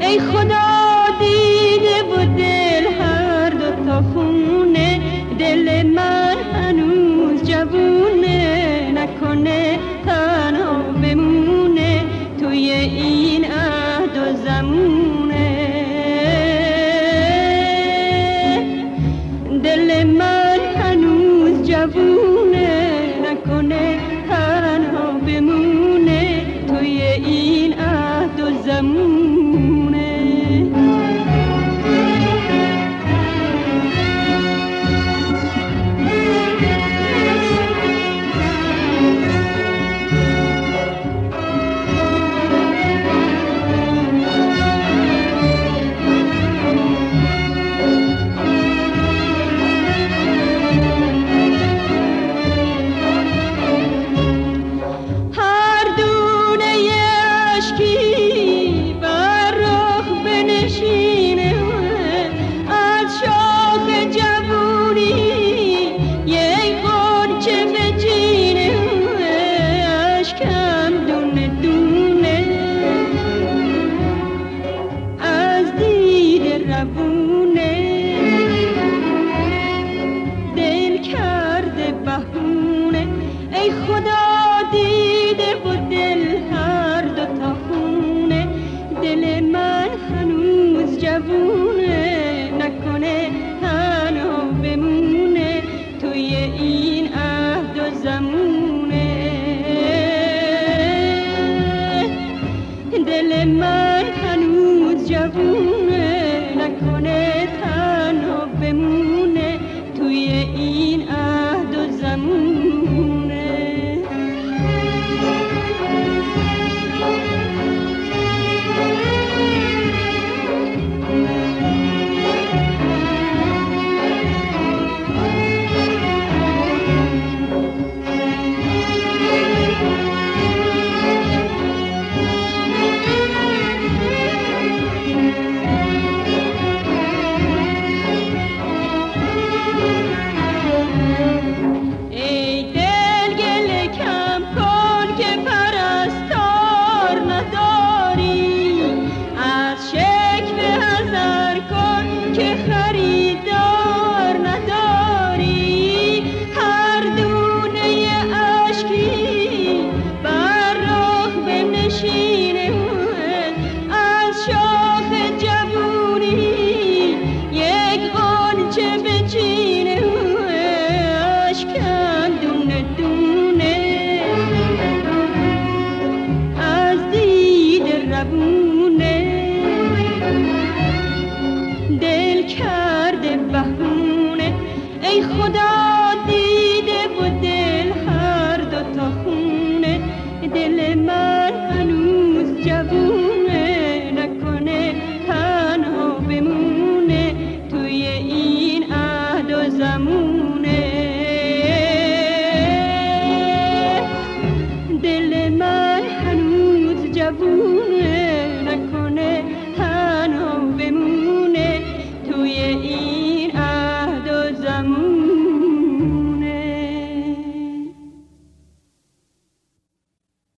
ای خدا دیده و دل هر دو تا خونه، دل من هنوز جوونه، نکنه تنها بمونه توی این عهد و زمونه. دل من هنوز جوونه، نکنه تنها بمونه توی این عهد و زمونه. ای خدا دیده و دل هر دو تا خونه، دل من هنوز جوونه، نکنه تنها بمونه توی این عهد و زمونه. دل من هنوز جوونه، نکنه تنها بمونه توی این عهد و زمونه. دل کرده بهونه ای خدا